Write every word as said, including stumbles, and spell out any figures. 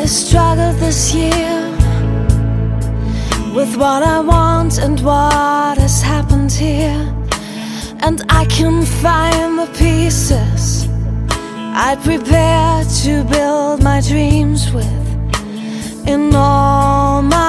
really struggled this year with what I want and what has happened here, and I can find the pieces I prepared to build my dreams with in all my